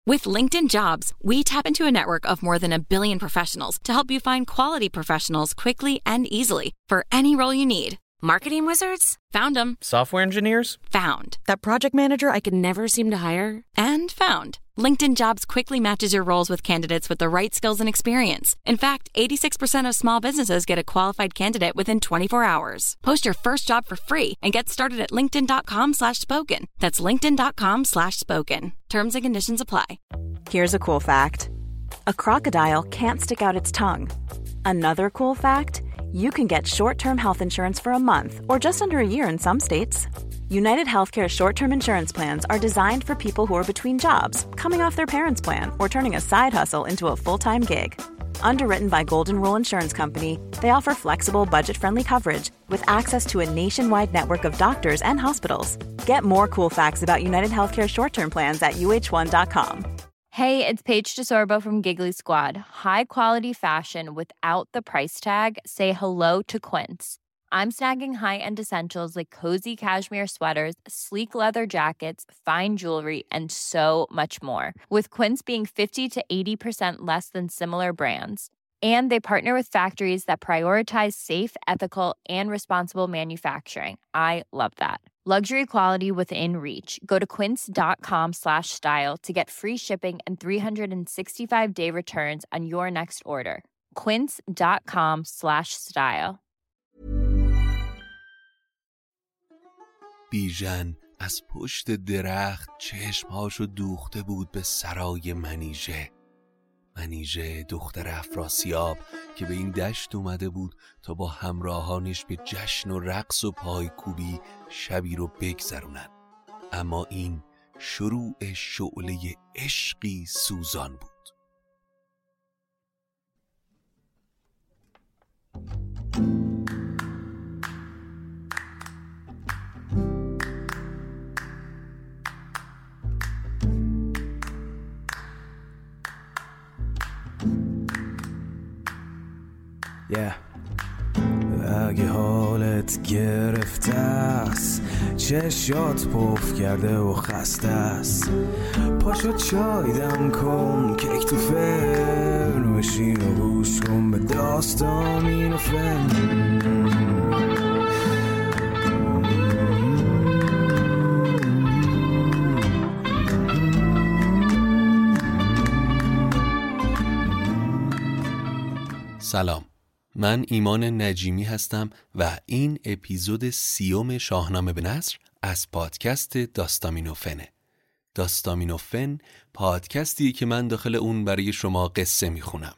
With LinkedIn Jobs, we tap into a network of more than 1 billion professionals to help you find quality professionals quickly and easily for any role you need. Marketing wizards? Found them. Software engineers? Found. That project manager I could never seem to hire? And found. LinkedIn Jobs quickly matches your roles with candidates with the right skills and experience. In fact, 86% of small businesses get a qualified candidate within 24 hours. Post your first job for free and get started at linkedin.com/spoken. That's linkedin.com/spoken. Terms and conditions apply. Here's a cool fact. A crocodile can't stick out its tongue. Another cool fact, you can get short-term health insurance for a month or just under a year in some states. United Healthcare short-term insurance plans are designed for people who are between jobs, coming off their parents' plan, or turning a side hustle into a full-time gig. Underwritten by Golden Rule Insurance Company, they offer flexible, budget-friendly coverage with access to a nationwide network of doctors and hospitals. Get more cool facts about United Healthcare short-term plans at uh1.com. Hey, it's Paige DeSorbo from Giggly Squad. High quality fashion without the price tag. Say hello to Quince. I'm snagging high-end essentials like cozy cashmere sweaters, sleek leather jackets, fine jewelry, and so much more. With Quince being 50 to 80% less than similar brands. And they partner with factories that prioritize safe, ethical, and responsible manufacturing. I love that. Luxury quality within reach. Go to quince.com/style to get free shipping and 365-day returns on your next order. quince.com/style. بیژن از پشت درخت چشمهاشو دوخته بود به سرای منیژه. منیژه دختر افراسیاب که به این دشت اومده بود تا با همراهانش به جشن و رقص و پایکوبی شبی رو بگذرونن. اما این شروع شعله عشقی سوزان بود. اگه حالت گرفته است، چشات پف کرده و خسته است، پاشو چای دم کن، کیک تو فرن بشین و گوش کن به داستامین و فن. سلام، من ایمان نجیمی هستم و این اپیزود 30 شاهنامه به نثر از پادکست داستامینوفنه. داستامینوفن پادکستیه که من داخل اون برای شما قصه میخونم.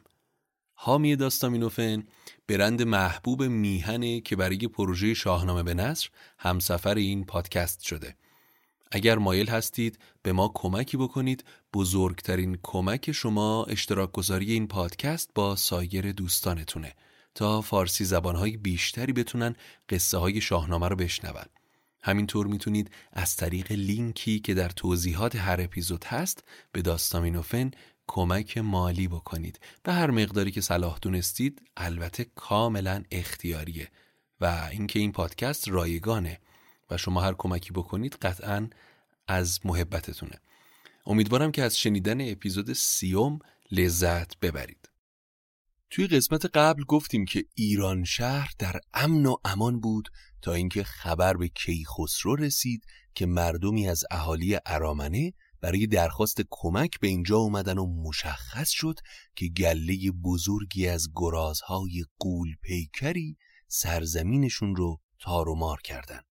حامی داستامینوفن برند محبوب میهنه که برای پروژه شاهنامه به نثر همسفر این پادکست شده. اگر مایل هستید به ما کمکی بکنید، بزرگترین کمک شما اشتراک گذاری این پادکست با سایر دوستانتونه تا فارسی زبانهای بیشتری بتونن قصه های شاهنامه رو بشنون. همینطور میتونید از طریق لینکی که در توضیحات هر اپیزود هست به داستامینوفن کمک مالی بکنید. به هر مقداری که صلاح دونستید، البته کاملا اختیاریه و اینکه این پادکست رایگانه و شما هر کمکی بکنید قطعاً از محبتتونه. امیدوارم که از شنیدن اپیزود 30 لذت ببرید. توی قسمت قبل گفتیم که ایران شهر در امن و امان بود تا اینکه خبر به کیخسرو رسید که مردمی از اهالی ارامنه برای درخواست کمک به اینجا اومدن و مشخص شد که گله بزرگی از گرازهای غول پیکری سرزمینشون رو تار و مار کردن.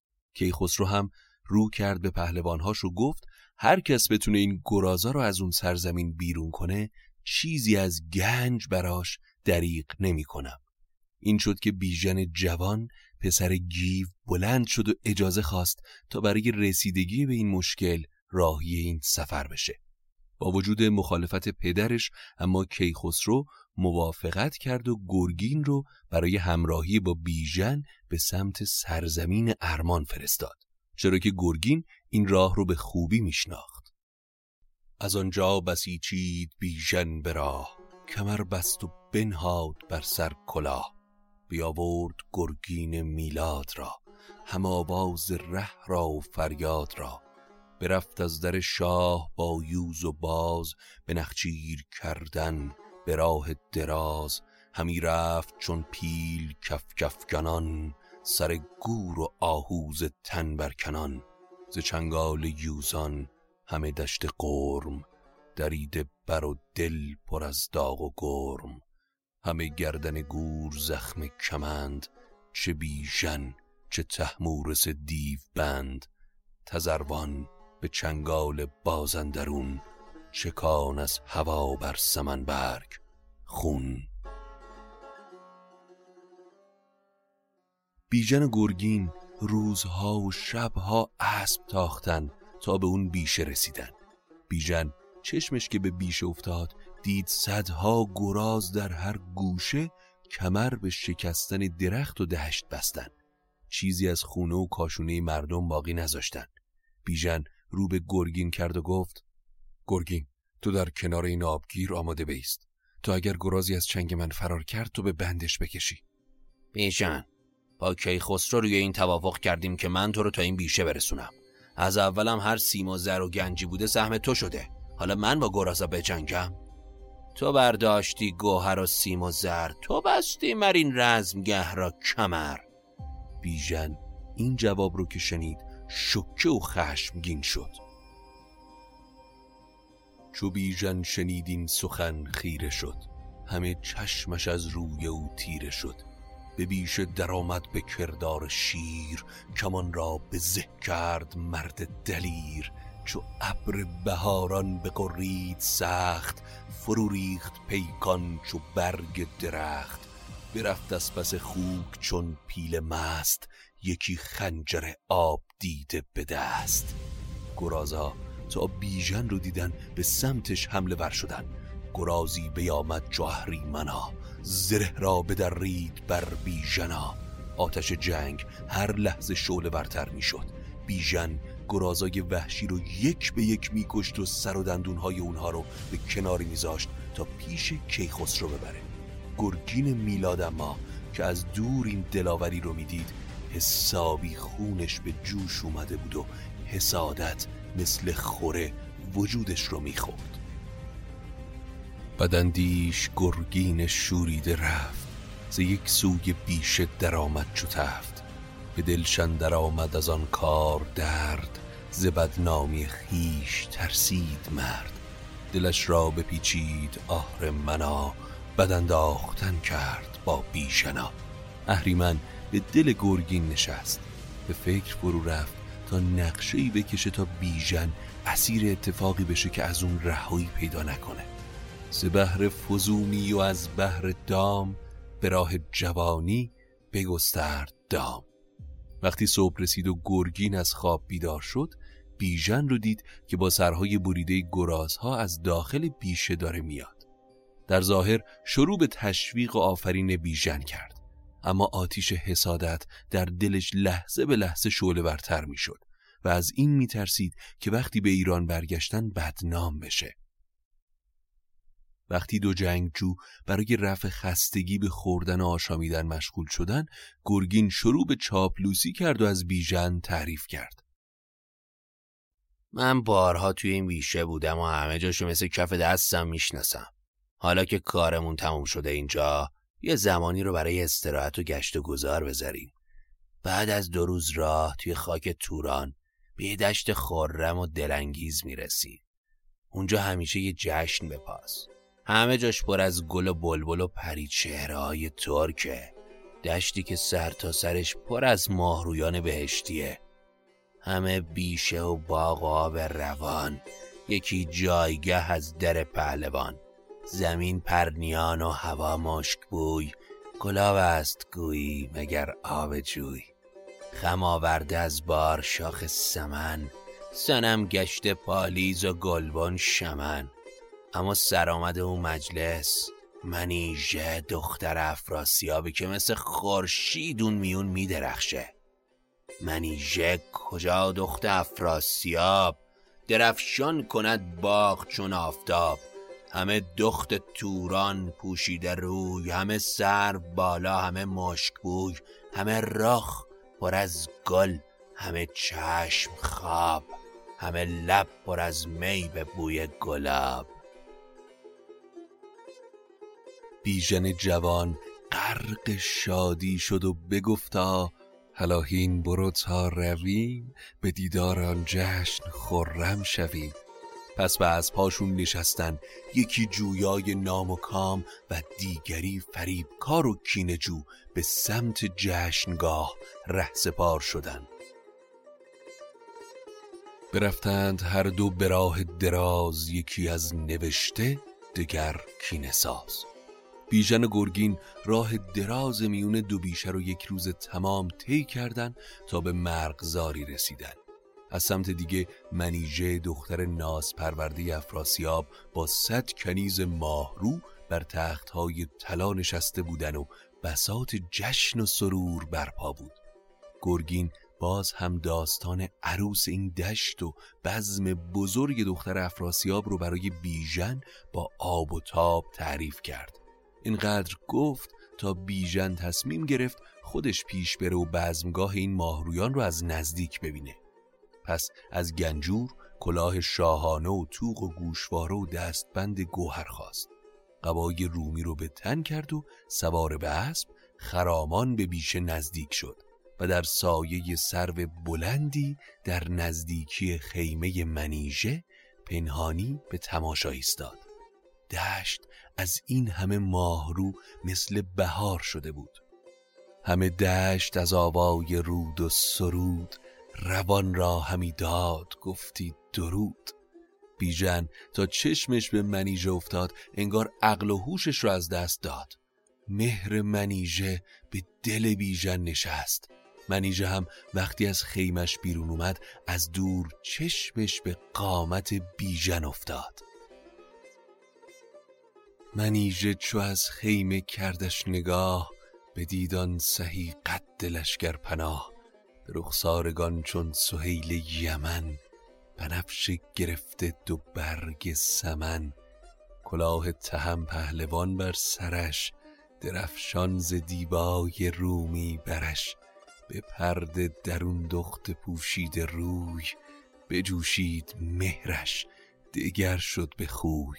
کیخسرو هم رو کرد به پهلوانهاش و گفت هر کس بتونه این گرازا رو از اون سرزمین بیرون کنه چیزی از گنج براش دریغ نمی کنم. این شد که بیژن جوان پسر گیو بلند شد و اجازه خواست تا برای رسیدگی به این مشکل راهی این سفر بشه. با وجود مخالفت پدرش اما کیخسرو موافقت کرد و گرگین رو برای همراهی با بیژن به سمت سرزمین ارمان فرستاد، چرا که گرگین این راه رو به خوبی میشناخت. از آنجا بسیچید بیژن به راه، کمر بست و بنهاد بر سر کلاه. بیاورد گرگین میلاد را، هم آواز ره را و فریاد را. برفت از در شاه با یوز و باز، به نخچیر کردن به راه دراز. همی رفت چون پیل کف کفگنان، سر گور و آهوز تن برکنان. ز چنگال یوزان همه دشت قرم، دریده بر و دل پر از داغ و گرم. همه گردن گور زخم کمند، چه بیژن چه طهمورث دیو بند. تذروان به چنگال بازندرون، چکان از هوا بر سمن برگ خون. بیژن و گرگین روزها و شبها اسب تاختن تا به اون بیشه رسیدن. بیژن چشمش که به بیشه افتاد دید صدها گراز در هر گوشه کمر به شکستن درخت و دشت بستن. چیزی از خونه و کاشونه مردم باقی نذاشتن. بیژن رو به گرگین کرد و گفت: گرگین، تو در کنار این آبگیر آماده بایست تا اگر گرازی از چنگ من فرار کرد تو به بندش بکشی. بیژن، با کیخسرو روی این توافق کردیم که من تو رو تا این بیشه برسونم. از اولم هر سیم و زر و گنجی بوده سهم تو شده. حالا من با گرازا بجنگم؟ تو برداشتی گوهر و سیم و زر، تو بستی مر این رزمگه را کمر. بیژن این جواب رو که شنید شوکه و خشمگین شد. چو بیژن شنید این سخن خیره شد، همه چشمش از روی او تیره شد. به بیشه درآمد به کردار شیر، کمان را به زه کرد مرد دلیر. چو ابر بهاران بغرید سخت، فرو ریخت پیکان چو برگ درخت. برفت از پس خوک چون پیل مست، یکی خنجر آب دیده به دست. گرازها تا بیژن رو دیدن به سمتش حمله ور شدن. گرازی بیامد چو اهریمنا، زره را بدرید بر بیژنا. آتش جنگ هر لحظه شعله ورتر می شد. بیژن گرازای وحشی رو یک به یک می کشت و سر و دندونهای اونها رو به کناری می زاشت تا پیش کیخسرو ببره. گرگین میلاد اما که از دور این دلاوری رو می دید حسابی خونش به جوش اومده بود و حسادت مثل خوره وجودش رو می خورد. بداندیش گرگین شوریده رفت، ز یک سوی بیشه در آمد چو تفت. به دلشان در آمد از آن کار درد، ز بدنامی خویش ترسید مرد. دلش را بپیچید آهرمنا، بد انداختن کرد با بیژنا. اهریمن به دل گرگین نشست، به فکر فرو رفت تا نقشه‌ای بکشه تا بیژن اسیر اتفاقی بشه که از اون رهایی پیدا نکنه. ز بهر فزونی و از بهر دام، به راه جوانی بگسترد دام. وقتی صبح رسید و گرگین از خواب بیدار شد، بیژن رو دید که با سرهای بریده گرازها از داخل بیشه داره میاد. در ظاهر شروع به تشویق و آفرین بیژن کرد، اما آتیش حسادت در دلش لحظه به لحظه شعله ورتر می شد و از این می ترسید که وقتی به ایران برگشتن بدنام بشه. وقتی دو جنگجو برای رفع خستگی به خوردن و آشامیدن مشغول شدن، گرگین شروع به چاپلوسی کرد و از بیژن تعریف کرد. من بارها توی این بیشه بودم و همه جاشو مثل کف دستم میشناسم. حالا که کارمون تموم شده اینجا، یه زمانی رو برای استراحت و گشت و گذار بذاریم. بعد از 2 روز راه توی خاک توران به یه دشت خرم و دلانگیز میرسیم. اونجا همیشه یه جشن بپاس. همه جاش پر از گل و بلبل و پریچهره‌های ترکه. دشتی که سر تا سرش پر از ماهرویان بهشتیه. همه بیشه و باغ و آب روان، یکی جایگه از در پهلوان. زمین پرنیان و هوا مشک بوی، گلاب است گویی مگر آب جوی. خم آورده از بار شاخ سمن، صنم گشته پالیز و گلبن شمن. اما سرآمد اون مجلس منیژه دختر افراسیابی که مثل خورشید اون میون میدرخشه. منیژه کجا دختر افراسیاب، درفشان کند باغ چون آفتاب. همه دخت توران پوشیده روی، همه سرو بالا، همه مشک بوی. همه رخ پر از گل، همه چشم خواب، همه لب پر از می به بوی گلاب. بیژن جوان غرق شادی شد و بگفتا هلاهین برو تا رویم، به دیدار آن جشن خرم شویم. پس به اسب‌هاشون نشستن، یکی جویای نام و کام و دیگری فریبکار و کینه‌جو به سمت جشنگاه رهسپار شدند. برفتند هر دو به راه دراز، یکی از نوشته دگر کینه‌ساز. بیژن و گرگین راه دراز میون دو بیشه رو یک روز تمام طی کردن تا به مرغزاری رسیدن. از سمت دیگه منیژه دختر ناز پرورده افراسیاب با 100 کنیز ماهرو بر تخت‌های طلا نشسته بودن و بساط جشن و سرور برپا بود. گرگین باز هم داستان عروس این دشت و بزم بزرگ دختر افراسیاب رو برای بیژن با آب و تاب تعریف کرد. اینقدر گفت تا بیژن تصمیم گرفت خودش پیش بره و بزمگاه این ماهرویان رو از نزدیک ببینه. پس از گنجور کلاه شاهانه و توق و گوشواره و دستبند گوهر خواست. قبای رومی رو به تن کرد و سوار به اسب خرامان به بیشه نزدیک شد و در سایه سرو بلندی در نزدیکی خیمه منیژه پنهانی به تماشا ایستاد. دشت از این همه ماهرو مثل بهار شده بود. همه دشت از آوای رود و سرود، روان را همی داد گفتی درود. بیژن تا چشمش به منیژه افتاد انگار عقل و هوشش رو از دست داد. مهر منیژه به دل بیژن نشست. منیژه هم وقتی از خیمش بیرون اومد از دور چشمش به قامت بیژن افتاد. منیژه چو از خیمه کردش نگاه، به دیدان سهی قد لشکر پناه. به رخسارگان چون سهیل یمن، بنفشه گرفته دو برگ سمن. کلاه تهم پهلوان بر سرش، درفشان ز دیبای رومی برش. به پرده درون دخت پوشیده روی، بجوشید مهرش دگر شد به خوی.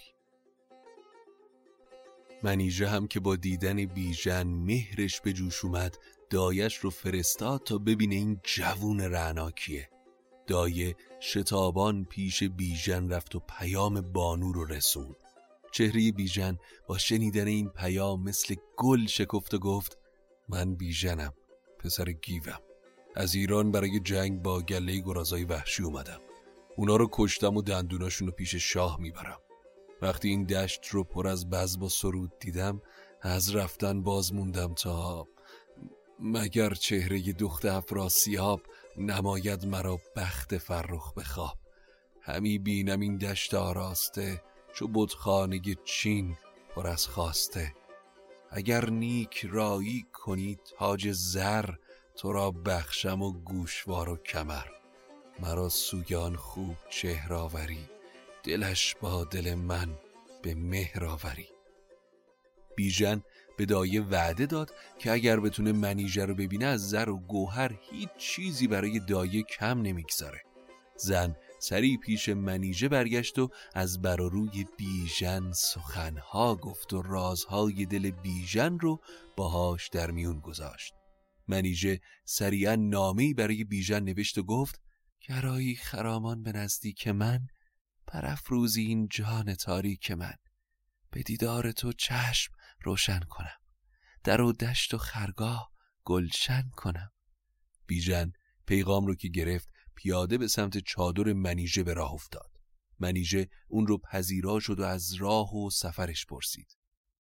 منیژه هم که با دیدن بیژن مهرش به جوش اومد، دایش رو فرستاد تا ببینه این جوون رعنا کیه. دایه شتابان پیش بیژن رفت و پیام بانو رو رسوند. چهره بیژن با شنیدن این پیام مثل گل شکفت و گفت من بیژنم، پسر گیوم. از ایران برای جنگ با گله گرازای وحشی اومدم. اونا رو کشتم و دندوناشون رو پیش شاه میبرم. وقتی این دشت رو پر از بزم و سرود دیدم، از رفتن باز موندم تا مگر چهره دخت افراسیاب نماید مرا بخت فرخ به خواب. همی بینم این دشت آراسته، چو بتخانه چین پر از خواسته. اگر نیک رایی کنی تاج زر، تو را بخشم و گوشوار و کمر. مرا سوی آن خوب چهر آوری، دلش با دل من به مهر آوری. بیژن به دایه وعده داد که اگر بتونه منیژه رو ببینه از زر و گوهر هیچ چیزی برای دایه کم نمیگذاره. زن سری پیش منیژه برگشت و از بر و روی بیژن سخنها گفت و رازهای دل بیژن رو باهاش در میون گذاشت. منیژه سریعا نامه‌ای برای بیژن نوشت و گفت گرایی خرامان به نزدیک من، پرافروزی این جان تاریک من. به دیدار تو چشم روشن کنم، در و دشت و خرگاه گلشن کنم. بیژن پیغام رو که گرفت پیاده به سمت چادر منیژه به راه افتاد. منیژه اون رو پذیرا شد و از راه و سفرش پرسید.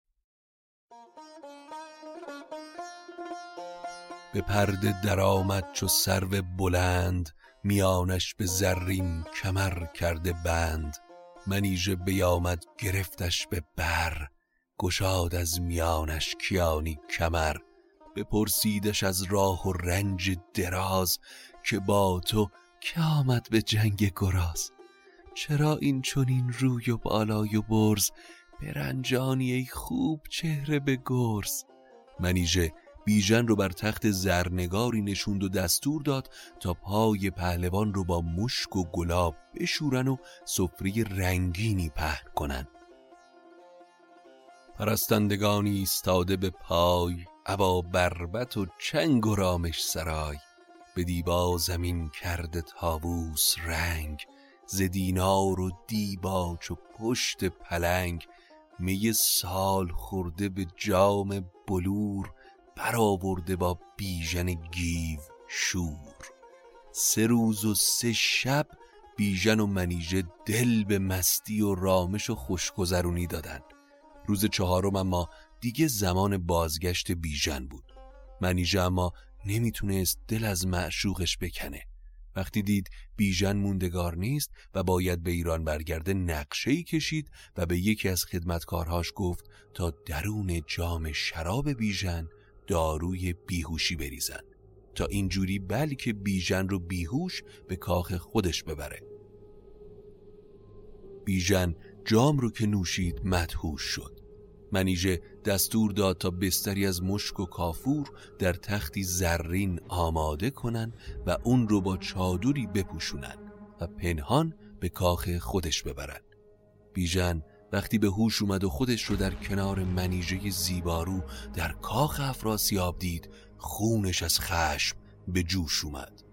به پرده در آمد چو سرو بلند، میانش به زرین کمر کرده بند. منیژه بیامد گرفتش به بر، گشاد از میانش کیانی کمر. بپرسیدش از راه و رنج دراز، که با تو که آمد به جنگ گراز. چرا این چنین روی و بالای و برز، برنجانی ای خوب چهره به گرز. منیژه بیژن رو بر تخت زرنگاری نشوند و دستور داد تا پای پهلوان رو با مشک و گلاب بشورن و سفره رنگینی پهن کنن. پرستندگانی ایستاده به پای، ابا بربط و چنگ و رامش سرای. به دیبا زمین کرده طاووس رنگ، ز دینار و دیباچ و پشت پلنگ. می سال خورده به جام بلور، برآورده با بیژن گیو شور. 3 روز و 3 شب بیژن و منیژه دل به مستی و رامش و خوشگذرونی دادن. روز 4 اما دیگه زمان بازگشت بیژن بود. منیژه اما نمیتونست دل از معشوقش بکنه. وقتی دید بیژن موندگار نیست و باید به ایران برگرده، نقشه‌ای کشید و به یکی از خدمتکارهاش گفت تا درون جام شراب بیژن داروی بیهوشی بریزن تا اینجوری بلکه بیژن رو بیهوش به کاخ خودش ببره. بیژن جام رو که نوشید مدهوش شد. منیژه دستور داد تا بستری از مشک و کافور در تختی زرین آماده کنن و اون رو با چادری بپوشونن و پنهان به کاخ خودش ببرن. بیژن وقتی به هوش اومد و خودش رو در کنار منیژه زیبارو در کاخ افراسیاب دید، خونش از خشم به جوش اومد.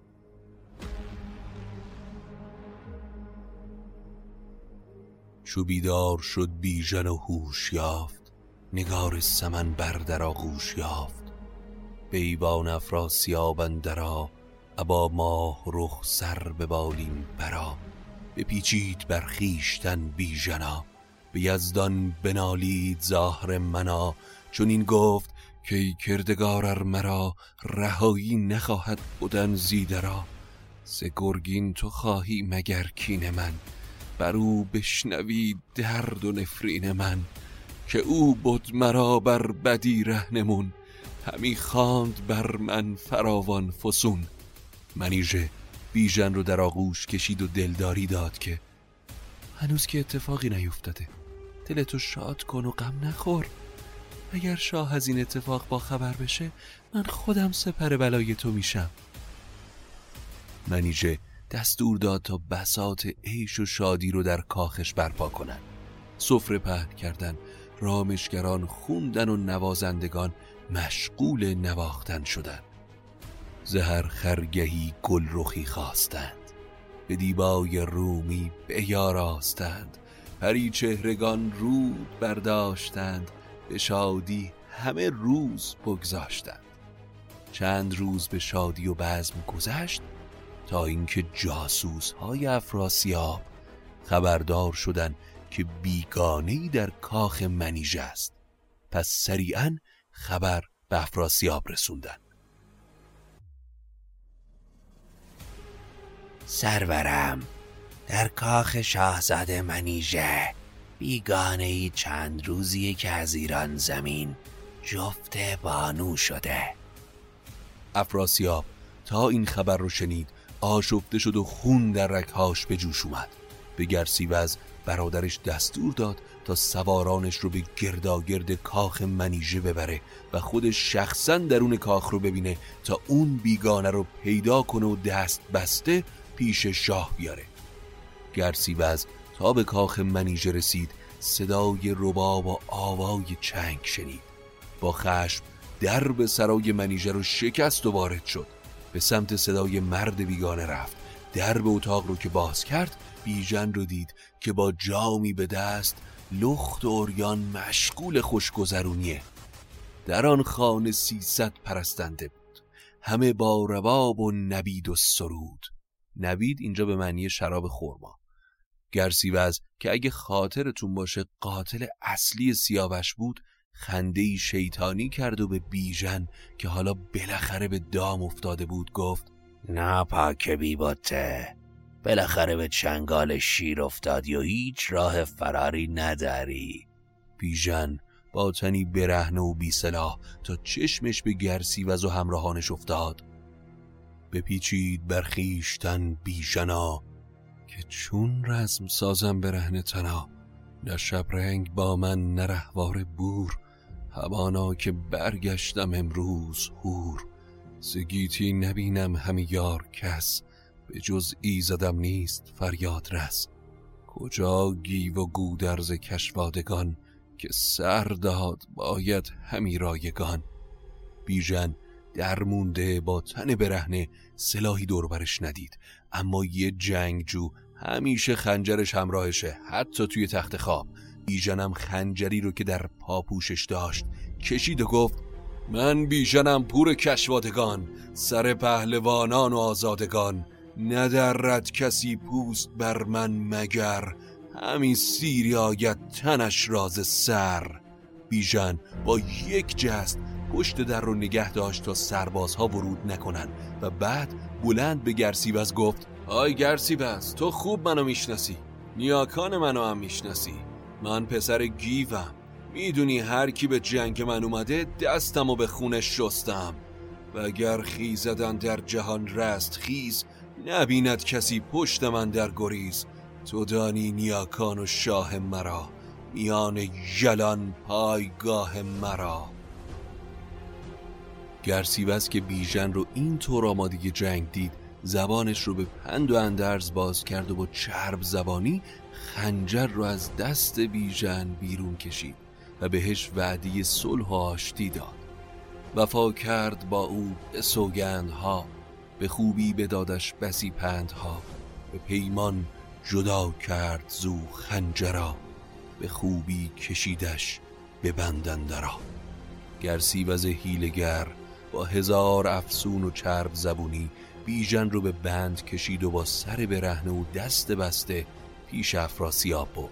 چو بیدار شد بیژن و هوش یافت، نگار سمن بر در آغوش یافت. به ایوان افراسیاب اندرا، ابا ماه رخ سر به بالین برا. بپیچید بر خویشتن بیژنا، به یزدان بنالید زاهر منا. چون این گفت که ای کردگار ار مرا، رهایی نخواهد بودن زیدرا. ز گرگین تو خواهی مگر کین من، بر او بشنوی درد و نفرین من. که او بود مرا بر بدی رهنمون، همی خواند بر من فراوان فسون. منیژه بیژن رو در آغوش کشید و دلداری داد که هنوز که اتفاقی نیفتاده، دلتو شاد کن و غم نخور. اگر شاه از این اتفاق با خبر بشه، من خودم سپر بلای تو میشم. منیژه دستور داد تا بساط عیش و شادی رو در کاخش برپا کنن. سفره پهن کردن، رامشگران خوندن و نوازندگان مشغول نواختن شدن. زهر خرگهی گل رخی خواستند، به دیبای رومی بیاراستند. پری چهرگان رود برداشتند، به شادی همه روز بگذاشتند. چند روز به شادی و بزم گذشت تا اینکه جاسوس‌های افراسیاب خبردار شدند که بیگانه‌ای در کاخ منیژه است. پس سریعاً خبر به افراسیاب رسوندن. سرورم، در کاخ شاهزاده منیژه بیگانه‌ای چند روزیه که از ایران زمین جفت بانو شده. افراسیاب تا این خبر رو شنید آشفته شد و خون در رگ‌هاش به جوش اومد. به گرسیوز برادرش دستور داد تا سوارانش رو به گرداگرد کاخ منیژه ببره و خودش شخصا درون کاخ رو ببینه تا اون بیگانه رو پیدا کنه و دست بسته پیش شاه بیاره. گرسیوز تا به کاخ منیژه رسید، صدای رباب و آوای چنگ شنید. با خشم درب سرای منیژه رو شکست و وارد شد. به سمت صدای مرد بیگانه رفت. درب اتاق رو که باز کرد، بیژن رو دید که با جامی به دست لخت و عریان مشغول خوشگذرونیه. در آن خانه 300 پرستنده بود، همه با رباب و نبید و سرود. نبید اینجا به معنی شراب خرما. گرسیوز که اگه خاطرتون باشه قاتل اصلی سیاوش بود، خنده‌ای شیطانی کرد و به بیژن که حالا بالاخره به دام افتاده بود گفت: ناپاک بی‌بته، بالاخره به چنگال شیر افتادی و هیچ راه فراری نداری. بیژن با تنی برهنه و بی سلاح تا چشمش به گرسیوز و همراهانش افتاد. بپیچید بر خویشتن بیژنا، که چون رزم سازم برهنه تنا. نه شبرنگ با من نه رهوار بور، همانا که برگشتم امروز هور، زگیتی نبینم همی یار کس، به جز ایزدم نیست فریاد رس. کجا گیو و گودرز کشوادگان، که سر داد باید همی رایگان. بیژن درمونده با تن برهنه، سلاحی دوربرش ندید، اما یه جنگجو همیشه خنجرش همراهشه، حتی توی تخت خواب. بیژنم خنجری رو که در پاپوشش داشت کشید و گفت من بیژنم پور کشوادگان، سر پهلوانان و آزادگان. ندرد کسی پوست بر من مگر، همی سیری آید تنش راز سر. بیژن با یک جست پشت در رو نگه داشت تا سربازها ورود نکنن و بعد بلند به گرسیوز گفت آی گرسیوز، تو خوب منو میشناسی، نیاکان منو هم میشناسی. من پسر گیوم، میدونی هر کی به جنگ من اومده دستمو به خونش شستم. و اگر خیزدن در جهان رست خیز، نبیند کسی پشت من در گریز. تو دانی نیاکان و شاه مرا، میان یلان پایگاه مرا. گرسیوز که بیژن رو این طور آماده جنگ دید، زبانش رو به پند و اندرز باز کرد و با چرب زبانی خنجر رو از دست بیژن بیرون کشید و بهش وعده صلح و آشتی داد. وفا کرد با او به سوگندها، به خوبی بدادش بسی پندها. به پیمان جدا کرد زو خنجرا، به خوبی کشیدش به بند اندرا. گرسیوز حیله‌گر با 1000 افسون و چرب زبونی بیژن رو به بند کشید و با سر برهنه و دست بسته پیش افراسیاب برد.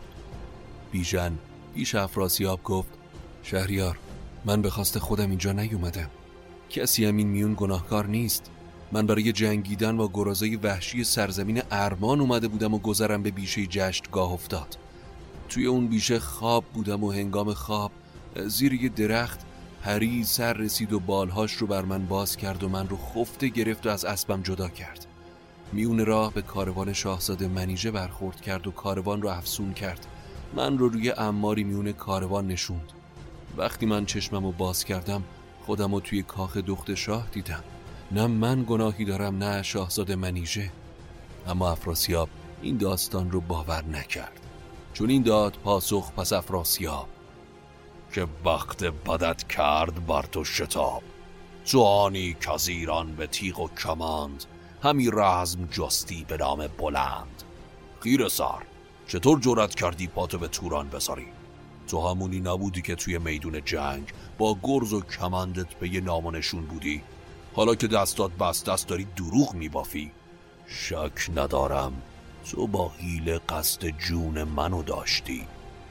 بیژن پیش افراسیاب گفت شهریار، من به خواست خودم اینجا نیومدم، کسی هم این میون گناهکار نیست. من برای جنگیدن با گرازای وحشی سرزمین ارمان اومده بودم و گذرم به بیشه جشتگاه افتاد. توی اون بیشه خواب بودم و هنگام خواب زیر یه درخت پری سر رسید و بالهاش رو بر من باز کرد و من رو خفته گرفت و از اسبم جدا کرد. میون راه به کاروان شاهزاده منیژه برخورد کرد و کاروان رو افسون کرد. من رو روی عماری میون کاروان نشوند. وقتی من چشممو باز کردم خودم رو توی کاخ دخت شاه دیدم. نه من گناهی دارم نه شاهزاده منیژه. اما افراسیاب این داستان رو باور نکرد. چون این داد پاسخ پس افراسیاب که وقت بدت کرد بر تو شتاب. تو آنی که از ایران به تیغ و کماند، همی رزم جستی به نام بلند. خیره سر، چطور جرأت کردی پاتو به توران بذاری؟ تو همونی نبودی که توی میدون جنگ با گرز و کمندت به یه نام و نشون بودی؟ حالا که دستات بست دست داری دروغ میبافی؟ شک ندارم تو با حیله قصد جون منو داشتی.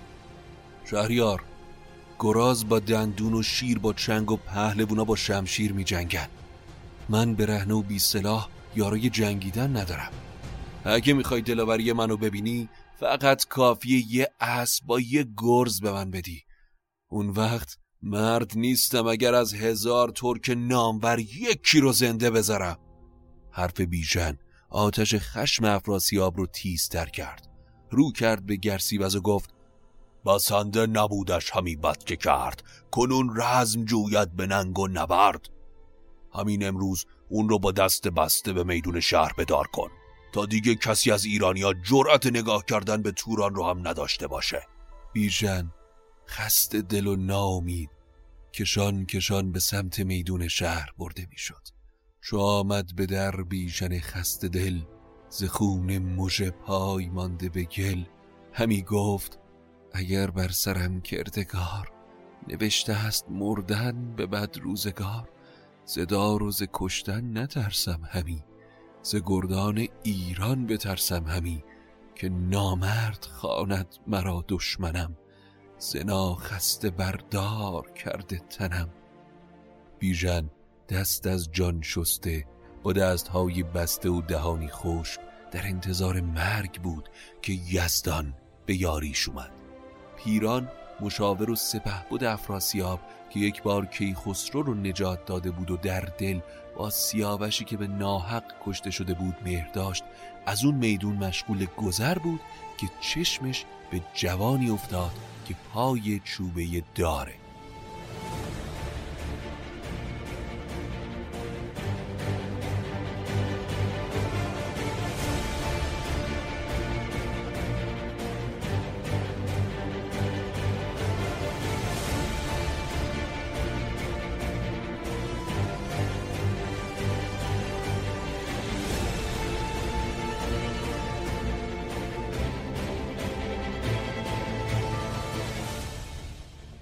شهریار، گراز با دندون و شیر با چنگ و پهلوونا با شمشیر می جنگن. من برهنه و بی سلاح یارای جنگیدن ندارم. اگه میخوای دلاوری منو ببینی فقط کافیه یه اسب با یه گرز به من بدی. اون وقت مرد نیستم اگر از 1000 ترک نامور یکی رو زنده بذارم. حرف بیژن آتش خشم افراسیاب رو تیزتر کرد. رو کرد به گرسیوز و گفت بسنده نبودش همی بد که کرد، کنون رزم جوید به ننگ و نبرد. همین امروز اون رو با دست بسته به میدون شهر بدار کن تا دیگه کسی از ایرانیا جرأت نگاه کردن به توران رو هم نداشته باشه. بیژن خسته دل و ناامید کشان کشان به سمت میدون شهر برده میشد. چو آمد به در بیژن خسته دل، ز خون مژه پای مانده به گل. همی گفت اگر بر سرم کردگار، نوشته است مردن به بد روزگار. ز دار و ز کشتن نترسم همی، ز گردان ایران بترسم همی. که نامرد خواند مرا دشمنم، ز ناخسته بردار کرده تنم. بیژن دست از جان شسته با دستهای بسته و دهانی خشک در انتظار مرگ بود که یزدان به یاریش اومد. پیران مشاور و سپهبد افراسیاب که یک بار کیخسرو رو نجات داده بود و در دل با سیاوشی که به ناحق کشته شده بود مهر داشت، از اون میدون مشغول گذر بود که چشمش به جوانی افتاد که پای چوبه داره.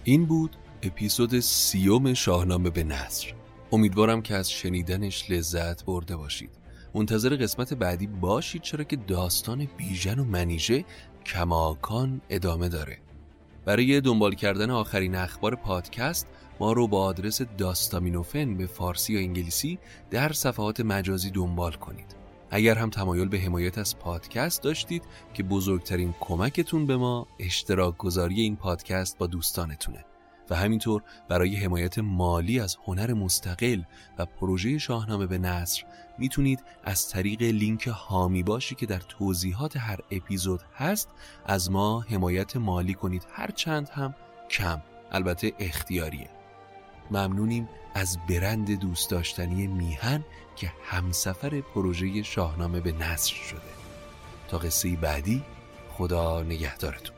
این بود اپیزود 30 شاهنامه به نثر. امیدوارم که از شنیدنش لذت برده باشید. منتظر قسمت بعدی باشید، چرا که داستان بیژن و منیژه کماکان ادامه داره. برای دنبال کردن آخرین اخبار پادکست ما رو با آدرس داستامینوفن به فارسی و انگلیسی در صفحات مجازی دنبال کنید. اگر هم تمایل به حمایت از پادکست داشتید که بزرگترین کمکتون به ما اشتراک گذاری این پادکست با دوستانتونه و همینطور برای حمایت مالی از هنر مستقل و پروژه شاهنامه به نثر میتونید از طریق لینک حامی باشی که در توضیحات هر اپیزود هست از ما حمایت مالی کنید، هر چند هم کم، البته اختیاریه. ممنونیم از برند دوست داشتنی میهن که همسفر پروژه شاهنامه به نثر شده. تا قصه بعدی، خدا نگهدارتون.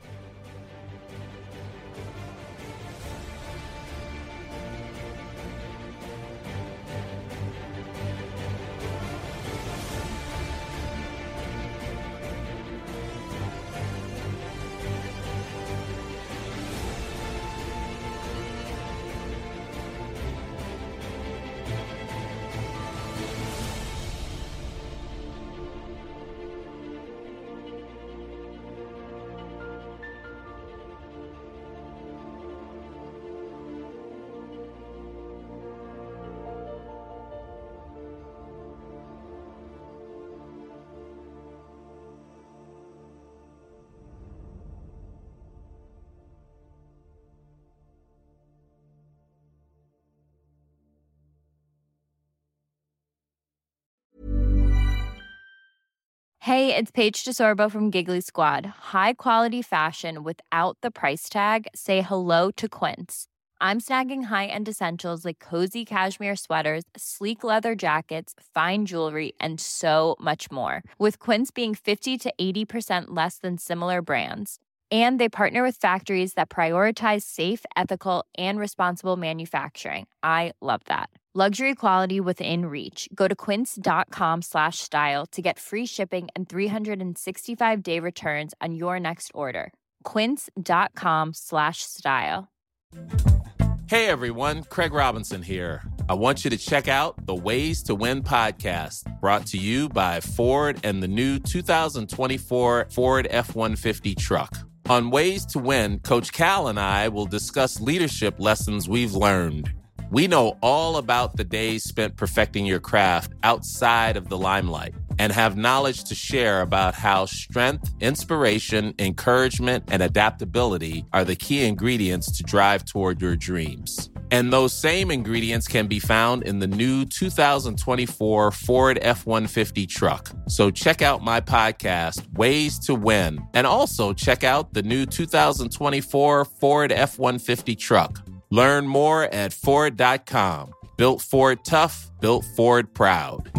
Hey, it's Paige DeSorbo from Giggly Squad. High quality fashion without the price tag. Say hello to Quince. I'm snagging high-end essentials like cozy cashmere sweaters, sleek leather jackets, fine jewelry, and so much more. With Quince being 50 to 80% less than similar brands. And they partner with factories that prioritize safe, ethical, and responsible manufacturing. I love that. Luxury quality within reach. Go to quince.com/style to get free shipping and 365-day returns on your next order. Quince.com/style. Hey everyone, Craig Robinson here. I want you to check out the Ways to Win podcast, brought to you by Ford and the new 2024 Ford F-150 truck. On Ways to Win, Coach Cal and I will discuss leadership lessons we've learned. We know all about the days spent perfecting your craft outside of the limelight and have knowledge to share about how strength, inspiration, encouragement, and adaptability are the key ingredients to drive toward your dreams. And those same ingredients can be found in the new 2024 Ford F-150 truck. So check out my podcast, Ways to Win, and also check out the new 2024 Ford F-150 truck. Learn more at Ford.com. Built Ford tough, built Ford proud.